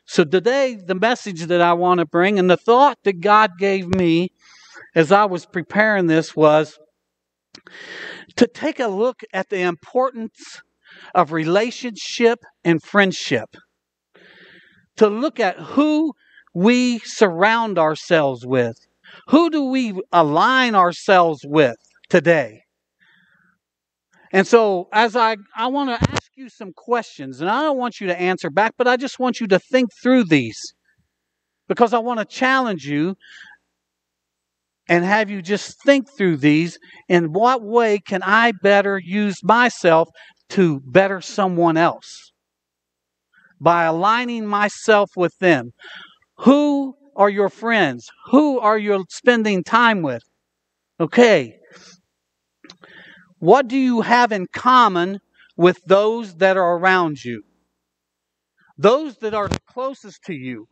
So today, the message that I want to bring and the thought that God gave me as I was preparing this was to take a look at the importance of relationship and friendship. To look at who we surround ourselves with. Who do we align ourselves with today? And so as I want to ask you some questions, and I don't want you to answer back, but I just want you to think through these. Because I want to challenge you and have you just think through these. In what way can I better use myself to better someone else? By aligning myself with them. Who are your friends? Who are you spending time with? Okay. What do you have in common with those that are around you? Those that are the closest to you.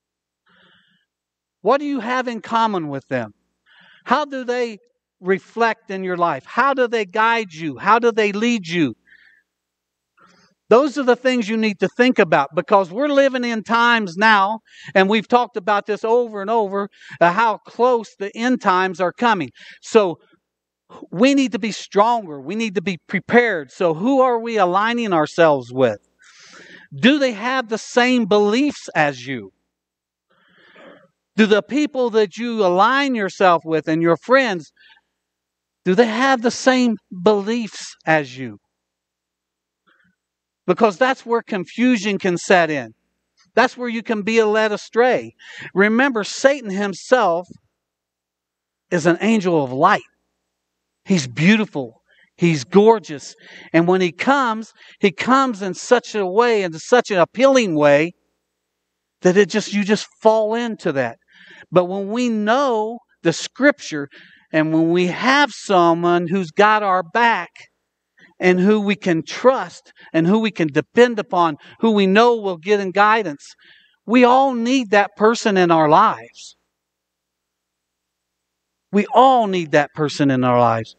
What do you have in common with them? How do they reflect in your life? How do they guide you? How do they lead you? Those are the things you need to think about, because we're living in times now, and we've talked about this over and over, how close the end times are coming. So we need to be stronger. We need to be prepared. So who are we aligning ourselves with? Do they have the same beliefs as you? Do the people that you align yourself with and your friends, do they have the same beliefs as you? Because that's where confusion can set in. That's where you can be led astray. Remember, Satan himself is an angel of light. He's beautiful. He's gorgeous. And when he comes in such a way, in such an appealing way, that you just fall into that. But when we know the Scripture, and when we have someone who's got our back, and who we can trust, and who we can depend upon, who we know will get in guidance, we all need that person in our lives. We all need that person in our lives.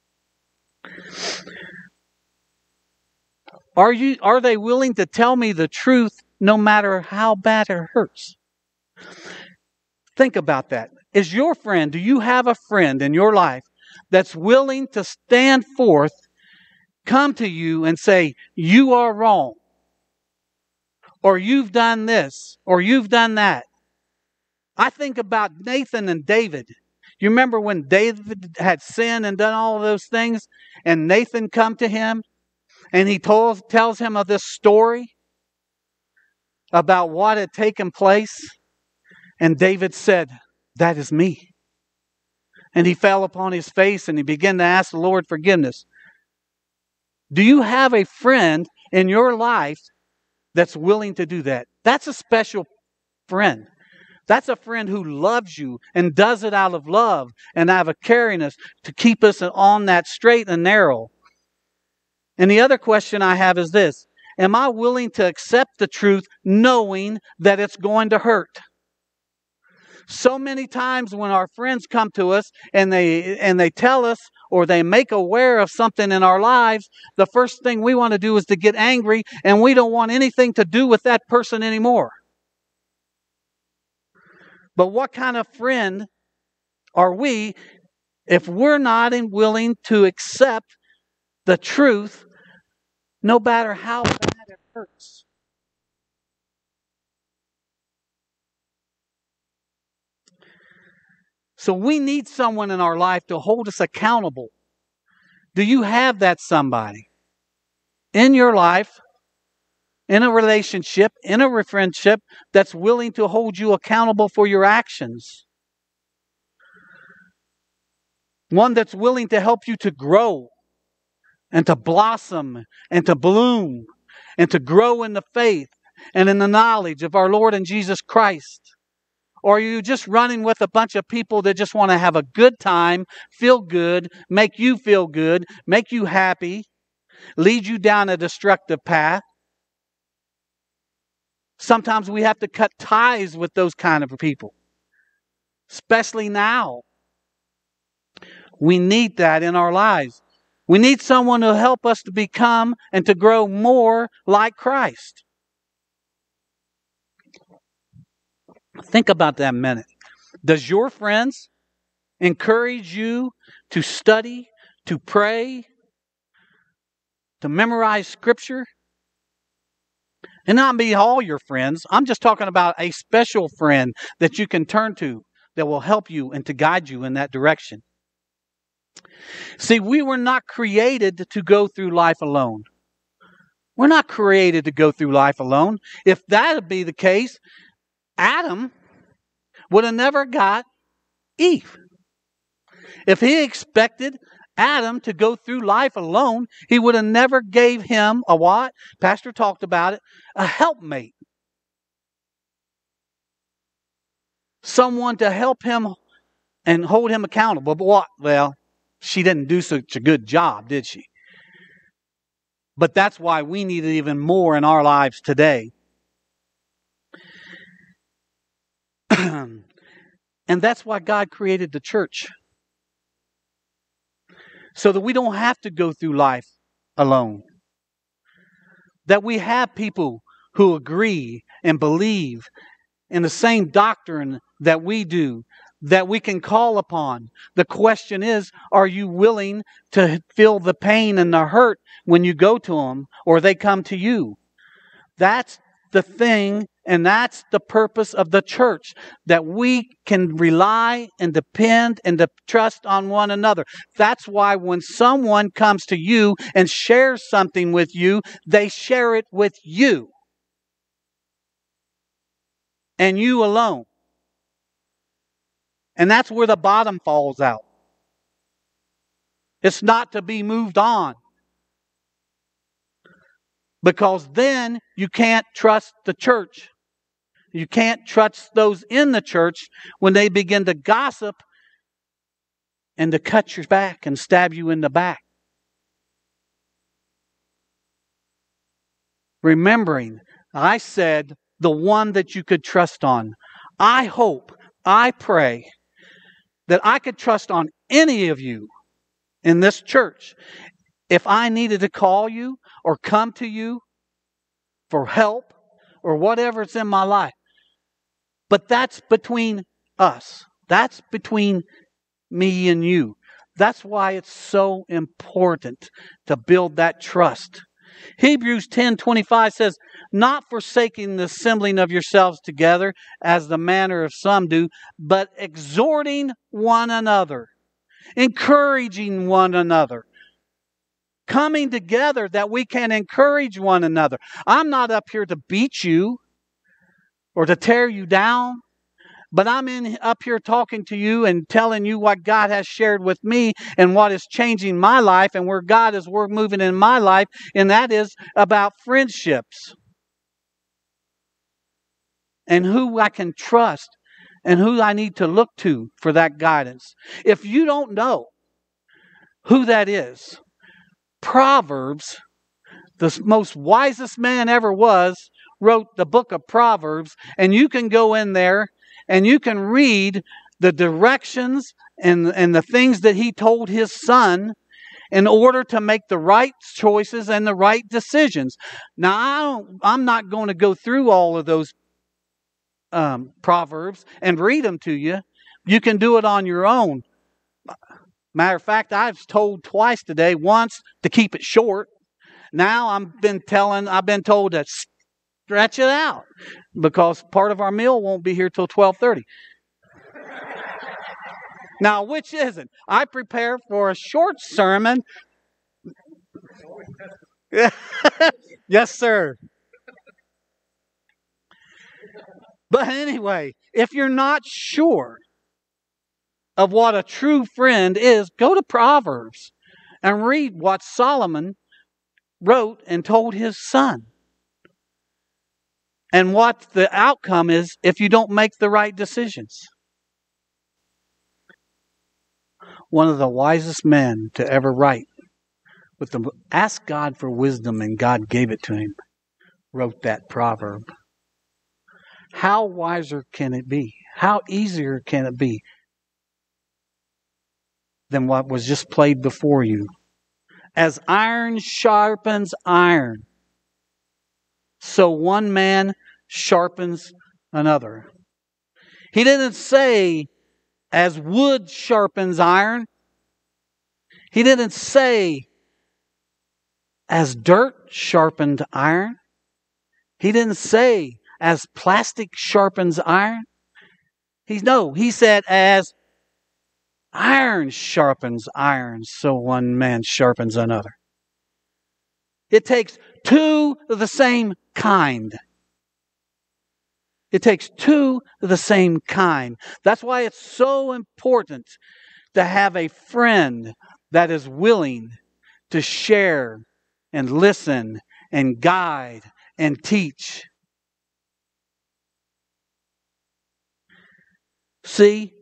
Are they willing to tell me the truth no matter how bad it hurts? Think about that. Do you have a friend in your life that's willing to stand forth, come to you and say, you are wrong, or you've done this, or you've done that? I think about Nathan and David. You remember when David had sinned and done all of those things, and Nathan come to him, and he tells him of this story about what had taken place, and David said, that is me. And he fell upon his face and he began to ask the Lord forgiveness. Do you have a friend in your life that's willing to do that? That's a special friend. That's a friend who loves you and does it out of love and out of caringness to keep us on that straight and narrow. And the other question I have is this: am I willing to accept the truth knowing that it's going to hurt? So many times when our friends come to us and they tell us or they make aware of something in our lives, the first thing we want to do is to get angry, and we don't want anything to do with that person anymore. But what kind of friend are we if we're not willing to accept the truth no matter how bad it hurts? So we need someone in our life to hold us accountable. Do you have that somebody in your life, in a relationship, in a friendship, that's willing to hold you accountable for your actions? One that's willing to help you to grow and to blossom and to bloom and to grow in the faith and in the knowledge of our Lord and Jesus Christ? Or are you just running with a bunch of people that just want to have a good time, feel good, make you feel good, make you happy, lead you down a destructive path? Sometimes we have to cut ties with those kind of people, especially now. We need that in our lives. We need someone to help us to become and to grow more like Christ. Think about that a minute. Does your friends encourage you to study, to pray, to memorize Scripture? And not be all your friends. I'm just talking about a special friend that you can turn to that will help you and to guide you in that direction. See, we were not created to go through life alone. We're not created to go through life alone. If that would be the case, Adam would have never got Eve. If he expected Adam to go through life alone, he would have never gave him a what? Pastor talked about it, a helpmate. Someone to help him and hold him accountable. But what? Well, she didn't do such a good job, did she? But that's why we need it even more in our lives today. And that's why God created the church. So that we don't have to go through life alone. That we have people who agree and believe in the same doctrine that we do, that we can call upon. The question is, are you willing to feel the pain and the hurt when you go to them or they come to you? That's the thing, and that's the purpose of the church, that we can rely and depend and trust on one another. That's why when someone comes to you and shares something with you, they share it with you. And you alone. And that's where the bottom falls out. It's not to be moved on. Because then you can't trust the church. You can't trust those in the church when they begin to gossip and to cut your back and stab you in the back. Remembering, I said, the one that you could trust on. I hope, I pray that I could trust on any of you in this church. If I needed to call you or come to you for help or whatever's in my life. But that's between us. That's between me and you. That's why it's so important to build that trust. Hebrews 10:25 says, not forsaking the assembling of yourselves together as the manner of some do, but exhorting one another, encouraging one another, coming together that we can encourage one another. I'm not up here to beat you or to tear you down, but I'm up here talking to you and telling you what God has shared with me and what is changing my life and where God is moving in my life, and that is about friendships and who I can trust and who I need to look to for that guidance. If you don't know who that is, Proverbs, the most wisest man ever was, wrote the book of Proverbs, and you can go in there and you can read the directions and the things that he told his son in order to make the right choices and the right decisions. Now, I'm not going to go through all of those Proverbs and read them to you. You can do it on your own. Matter of fact, I've told twice today, once to keep it short. Now I've been told to stretch it out because part of our meal won't be here till 12:30. Now, which isn't? I prepare for a short sermon. Yes, sir. But anyway, if you're not sure of what a true friend is, go to Proverbs and read what Solomon wrote and told his son. And what the outcome is if you don't make the right decisions. One of the wisest men to ever write, ask God for wisdom and God gave it to him, wrote that proverb. How wiser can it be? How easier can it be than what was just played before you? As iron sharpens iron, so one man sharpens another. He didn't say, as wood sharpens iron. He didn't say, as dirt sharpened iron. He didn't say, as plastic sharpens iron. He said, as iron sharpens iron, so one man sharpens another. It takes two of the same kind. It takes two of the same kind. That's why it's so important to have a friend that is willing to share and listen and guide and teach. See,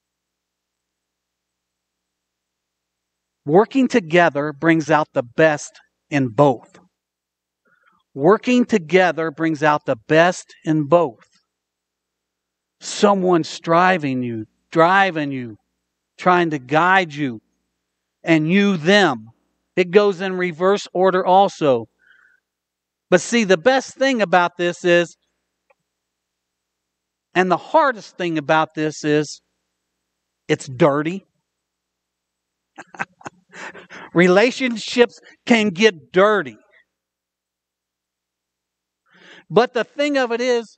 working together brings out the best in both. Working together brings out the best in both. Someone striving you, driving you, trying to guide you, and you them. It goes in reverse order also. But see, the best thing about this is, and the hardest thing about this is, it's dirty. Relationships can get dirty. But the thing of it is,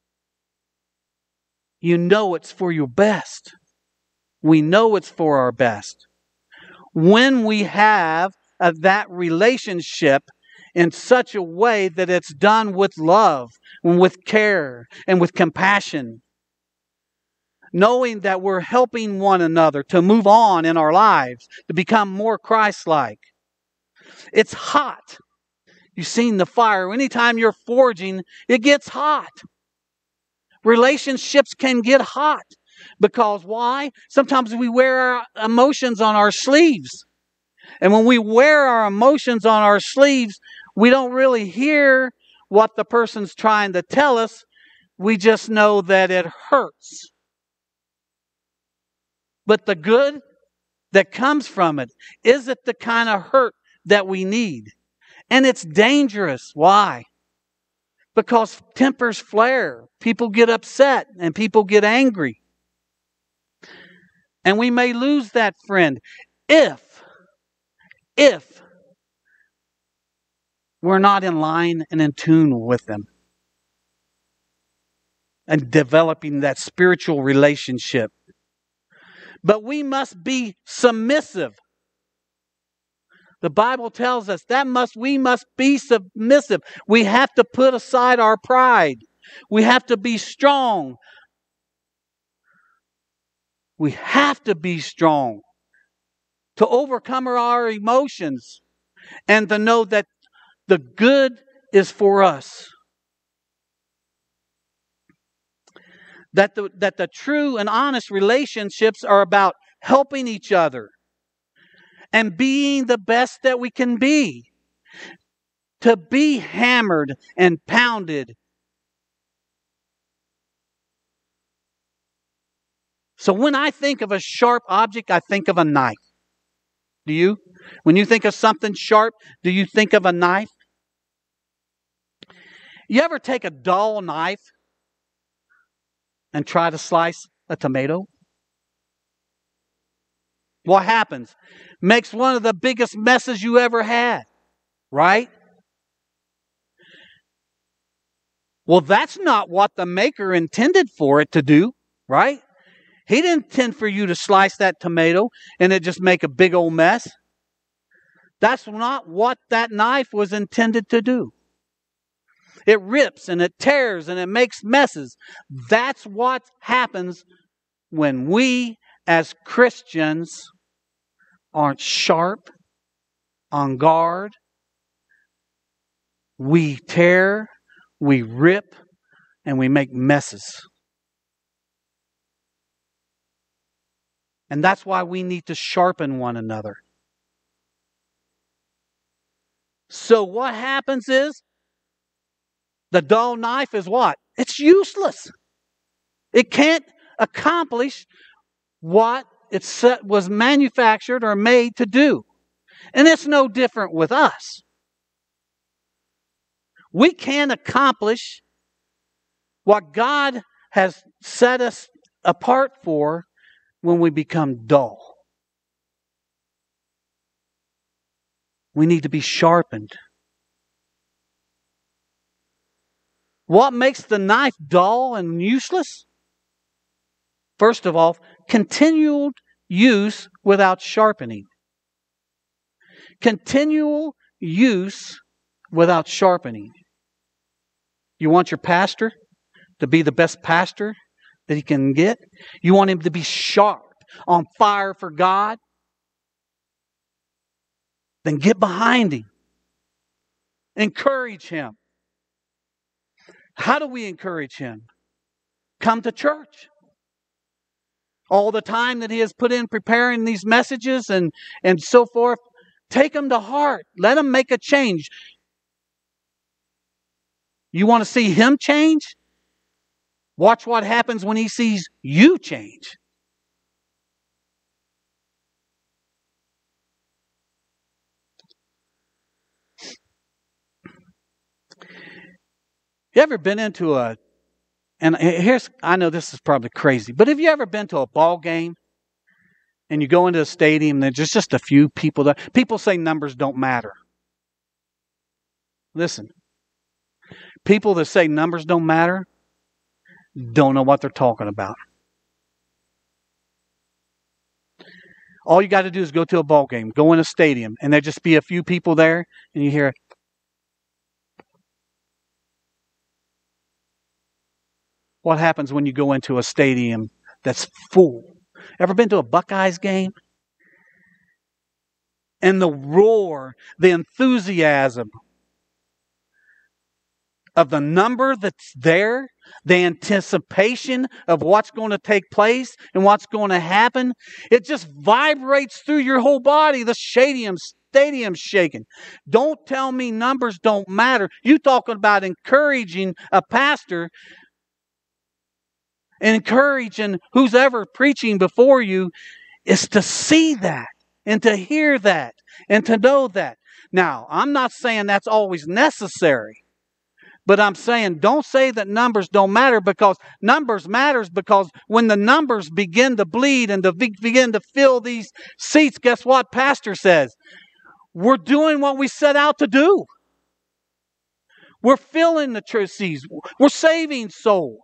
you know it's for your best. We know it's for our best. When we have that relationship in such a way that it's done with love and with care and with compassion, knowing that we're helping one another to move on in our lives, to become more Christ-like. It's hot. You've seen the fire. Anytime you're forging, it gets hot. Relationships can get hot. Because why? Sometimes we wear our emotions on our sleeves. And when we wear our emotions on our sleeves, we don't really hear what the person's trying to tell us. We just know that it hurts. But the good that comes from it isn't the kind of hurt that we need. And it's dangerous. Why? Because tempers flare. People get upset and people get angry. And we may lose that friend if we're not in line and in tune with them and developing that spiritual relationship. But we must be submissive. The Bible tells us we must be submissive. We have to put aside our pride. We have to be strong. We have to be strong to overcome our emotions and to know that the good is for us. That the true and honest relationships are about helping each other and being the best that we can be. To be hammered and pounded. So when I think of a sharp object, I think of a knife. Do you? When you think of something sharp, do you think of a knife? You ever take a dull knife and try to slice a tomato? What happens? Makes one of the biggest messes you ever had, right? Well, that's not what the maker intended for it to do, right? He didn't intend for you to slice that tomato and it just make a big old mess. That's not what that knife was intended to do. It rips and it tears and it makes messes. That's what happens when we as Christians aren't sharp, on guard. We tear, we rip, and we make messes. And that's why we need to sharpen one another. So what happens is, the dull knife is what? It's useless. It can't accomplish what it was manufactured or made to do. And it's no different with us. We can't accomplish what God has set us apart for when we become dull. We need to be sharpened. What makes the knife dull and useless? First of all, continual use without sharpening. Continual use without sharpening. You want your pastor to be the best pastor that he can get? You want him to be sharp, on fire for God? Then get behind him. Encourage him. How do we encourage him? Come to church. All the time that he has put in preparing these messages and so forth, take them to heart. Let him make a change. You want to see him change? Watch what happens when he sees you change. You ever been into and here's, I know this is probably crazy, but have you ever been to a ball game and you go into a stadium and there's just a few people there? People say numbers don't matter. Listen, people that say numbers don't matter don't know what they're talking about. All you got to do is go to a ball game, go in a stadium, and there just be a few people there, and you hear, what happens when you go into a stadium that's full? Ever been to a Buckeyes game? And the roar, the enthusiasm of the number that's there, the anticipation of what's going to take place and what's going to happen, it just vibrates through your whole body. The stadium's shaking. Don't tell me numbers don't matter. You talking about encouraging a pastor, encouraging who's ever preaching before you, is to see that and to hear that and to know that. Now, I'm not saying that's always necessary. But I'm saying, don't say that numbers don't matter, because numbers matters, because when the numbers begin to bleed and to begin to fill these seats, guess what pastor says? We're doing what we set out to do. We're filling the church seats. We're saving souls.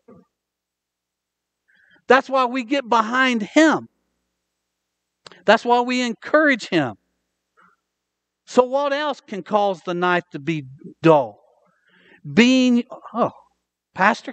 That's why we get behind him. That's why we encourage him. So what else can cause the knife to be dull? Pastor,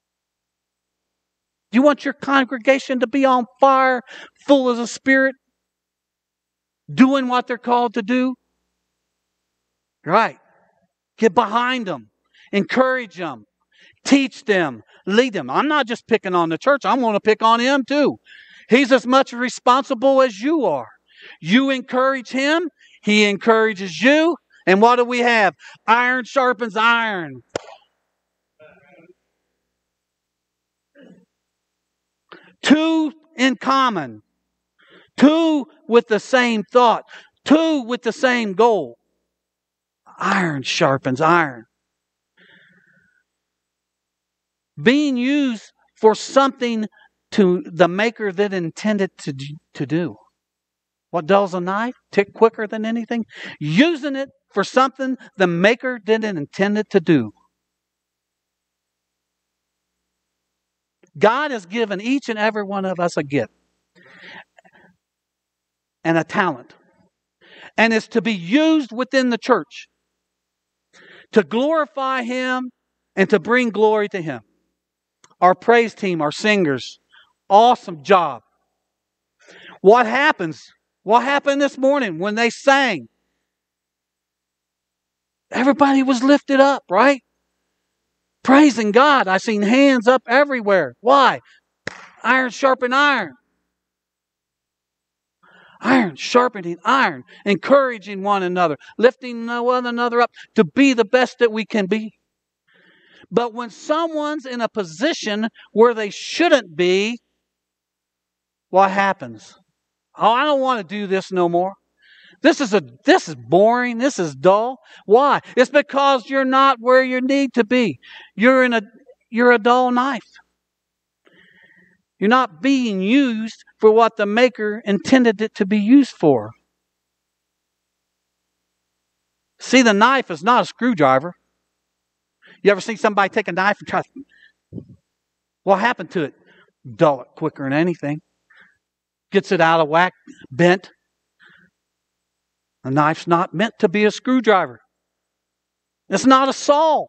do you want your congregation to be on fire, full of the Spirit, doing what they're called to do? Right. Get behind them. Encourage them. Teach them. Lead them. I'm not just picking on the church. I'm going to pick on him too. He's as much responsible as you are. You encourage him. He encourages you. And what do we have? Iron sharpens iron. Two in common. Two with the same thought. Two with the same goal. Iron sharpens iron. Being used for something to the maker that intended to do. What dulls a knife? Tick quicker than anything. Using it for something the maker didn't intend it to do. God has given each and every one of us a gift and a talent. And it's to be used within the church to glorify him and to bring glory to him. Our praise team, our singers, awesome job. What happens? What happened this morning when they sang? Everybody was lifted up, right? Praising God. I seen hands up everywhere. Why? Iron sharpened iron. Iron sharpening iron. Encouraging one another. Lifting one another up to be the best that we can be. But when someone's in a position where they shouldn't be, what happens? Oh, I don't want to do this no more. This is boring. This is dull. Why? It's because you're not where you need to be. You're a dull knife. You're not being used for what the Maker intended it to be used for. See, the knife is not a screwdriver. You ever seen somebody take a knife and try to... What happened to it? Dull it quicker than anything. Gets it out of whack, bent. A knife's not meant to be a screwdriver. It's not a saw.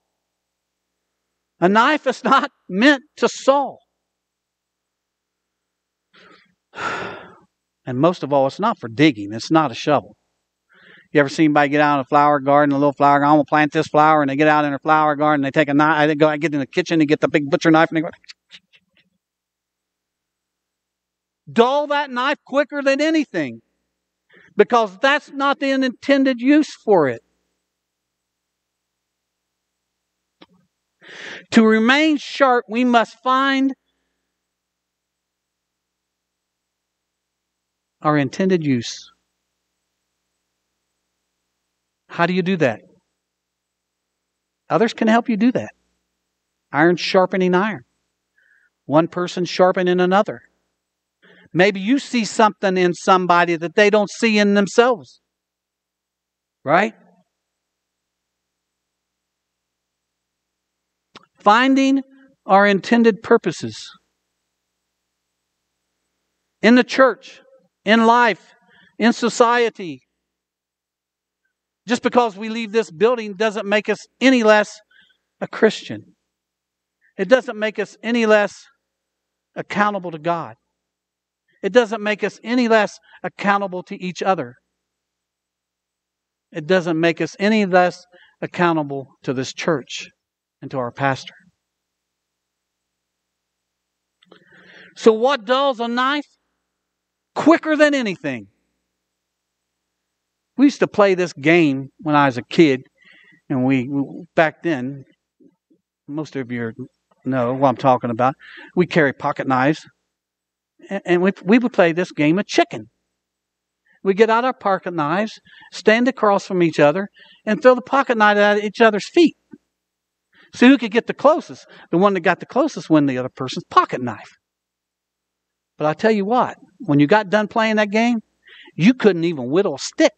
A knife is not meant to saw. And most of all, it's not for digging. It's not a shovel. You ever seen anybody get out in a flower garden, a little flower garden, I'm going to plant this flower, and they get out in their flower garden, they take a knife, they go, I get in the kitchen, they get the big butcher knife, and they go, dull that knife quicker than anything. Because that's not the intended use for it. To remain sharp, we must find our intended use. How do you do that? Others can help you do that. Iron sharpening iron. One person sharpening another. Maybe you see something in somebody that they don't see in themselves. Right? Finding our intended purposes. In the church, in life, in society. Just because we leave this building doesn't make us any less a Christian. It doesn't make us any less accountable to God. It doesn't make us any less accountable to each other. It doesn't make us any less accountable to this church and to our pastor. So what dulls a knife? Quicker than anything. We used to play this game when I was a kid, and we back then, most of you know what I'm talking about. We carry pocket knives, and we would play this game of chicken. We get out our pocket knives, stand across from each other, and throw the pocket knife at each other's feet. See who could get the closest. The one that got the closest won the other person's pocket knife. But I tell you what, when you got done playing that game, you couldn't even whittle a stick.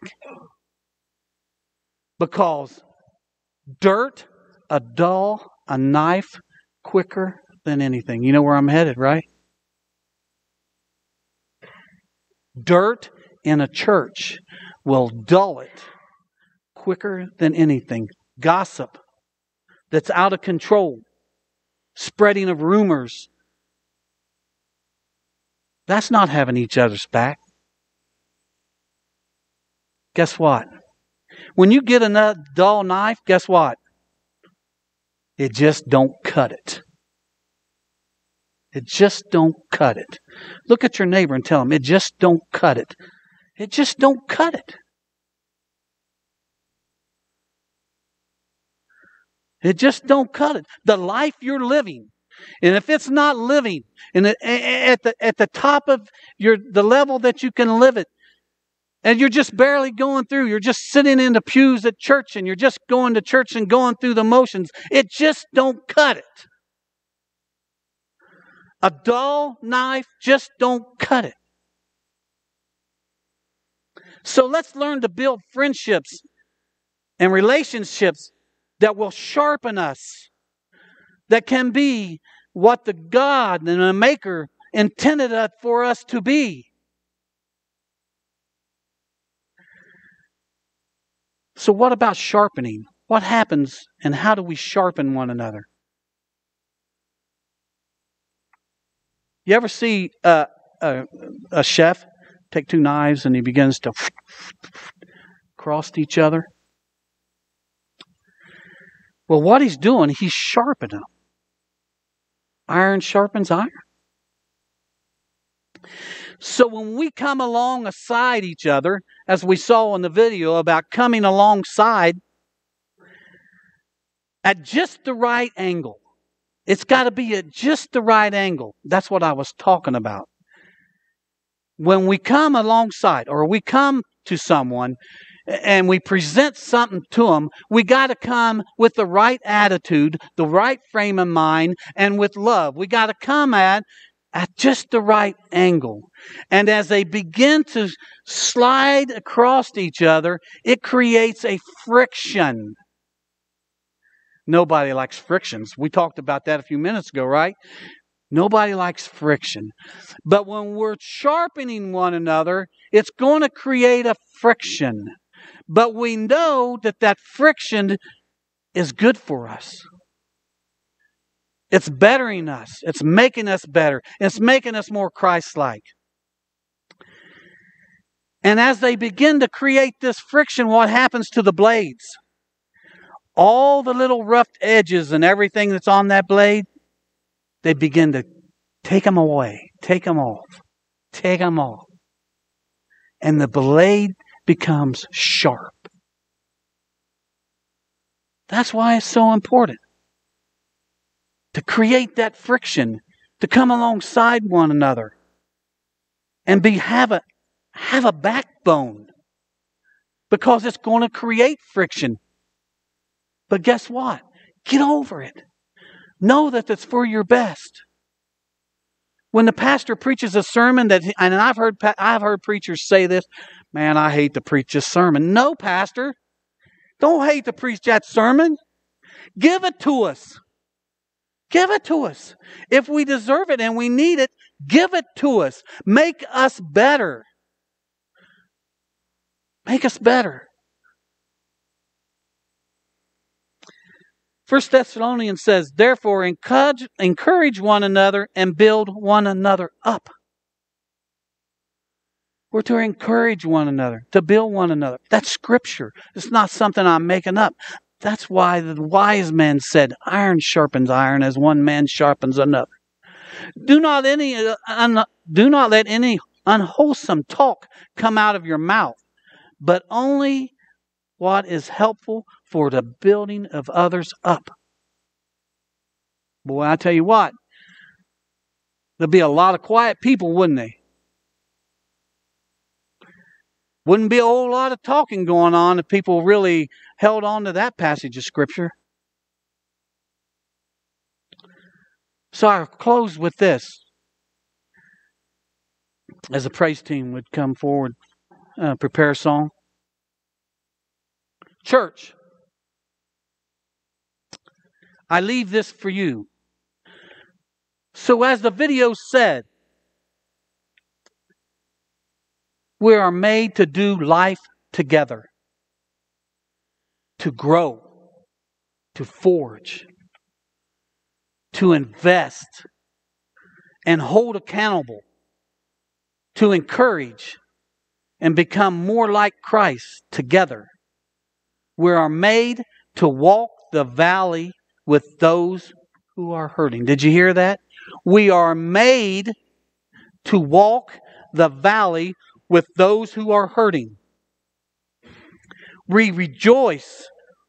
Because dirt, a dull, a knife, quicker than anything. You know where I'm headed, right? Dirt in a church will dull it quicker than anything. Gossip that's out of control. Spreading of rumors. That's not having each other's back. Guess what? When you get a dull knife, guess what? It just don't cut it. It just don't cut it. Look at your neighbor and tell him, it just don't cut it. It just don't cut it. It just don't cut it. The life you're living, and if it's not living at the top of the level that you can live it, and you're just barely going through, you're just sitting in the pews at church, and you're just going to church and going through the motions, it just don't cut it. A dull knife just don't cut it. So let's learn to build friendships and relationships that will sharpen us, that can be what the God and the Maker intended it for us to be. So what about sharpening? What happens and how do we sharpen one another? You ever see a chef take two knives and he begins to cross each other? Well, what he's doing, he's sharpening them. Iron sharpens iron. So when we come alongside each other, as we saw in the video about coming alongside at just the right angle, it's got to be at just the right angle. That's what I was talking about. When we come alongside or we come to someone and we present something to them, we got to come with the right attitude, the right frame of mind, and with love. We got to come at at just the right angle. And as they begin to slide across each other, it creates a friction. Nobody likes frictions. We talked about that a few minutes ago, right? Nobody likes friction. But when we're sharpening one another, it's going to create a friction. But we know that that friction is good for us. It's bettering us. It's making us better. It's making us more Christ-like. And as they begin to create this friction, what happens to the blades? All the little rough edges and everything that's on that blade, they begin to take them away, take them off, take them off. And the blade becomes sharp. That's why it's so important to create that friction, to come alongside one another and have a backbone, because it's going to create friction. But guess what? Get over it. Know that it's for your best. When the pastor preaches a sermon and I've heard preachers say this, man, I hate to preach this sermon. No, pastor, don't hate to preach that sermon. Give it to us. Give it to us. If we deserve it and we need it, give it to us. Make us better. Make us better. 1 Thessalonians says, therefore, encourage one another and build one another up. We're to encourage one another, to build one another. That's Scripture. It's not something I'm making up. That's why the wise men said, iron sharpens iron as one man sharpens another. Do not let any unwholesome talk come out of your mouth, but only what is helpful for the building of others up. Boy, I tell you what, there'd be a lot of quiet people, wouldn't they? Wouldn't be a whole lot of talking going on if people really held on to that passage of Scripture. So I'll close with this. As the praise team would come forward, prepare a song. Church, I leave this for you. So as the video said, we are made to do life together, to grow, to forge, to invest, and hold accountable, to encourage, and become more like Christ together. We are made to walk the valley with those who are hurting. Did you hear that? We are made to walk the valley with those who are hurting. We rejoice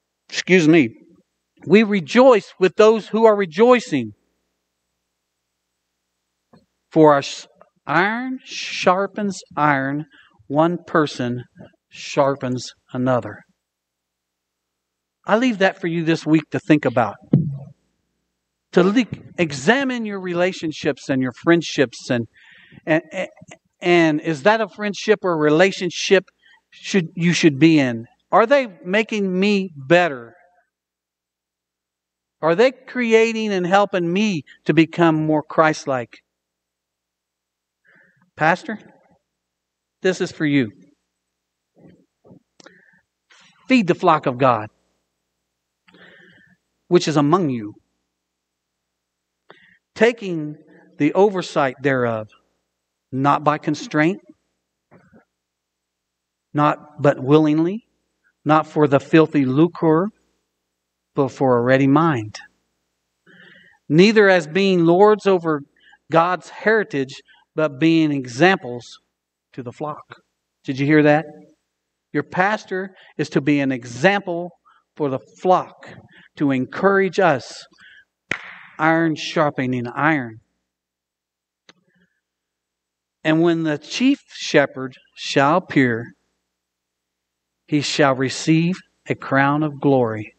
with those who are rejoicing. For our iron sharpens iron, one person sharpens another. I leave that for you this week to think about. To examine your relationships and your friendships, and is that a friendship or relationship you should be in? Are they making me better? Are they creating and helping me to become more Christ-like? Pastor, this is for you. Feed the flock of God, which is among you, taking the oversight thereof, not by constraint, but willingly, not for the filthy lucre, but for a ready mind. Neither as being lords over God's heritage, but being examples to the flock. Did you hear that? Your pastor is to be an example for the flock, to encourage us, iron sharpening iron. And when the chief shepherd shall appear, he shall receive a crown of glory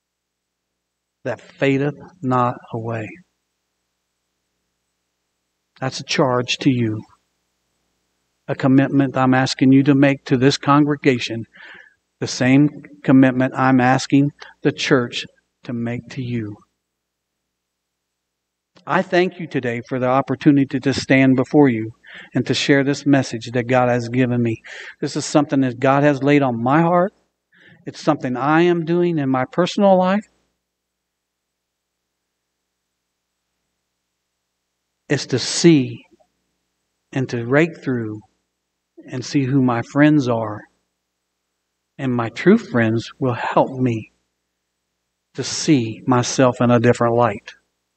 that fadeth not away. That's a charge to you. A commitment I'm asking you to make to this congregation. The same commitment I'm asking the church to make to you. I thank you today for the opportunity to stand before you and to share this message that God has given me. This is something that God has laid on my heart. It's something I am doing in my personal life. It's to see and to rake through and see who my friends are. And my true friends will help me to see myself in a different light.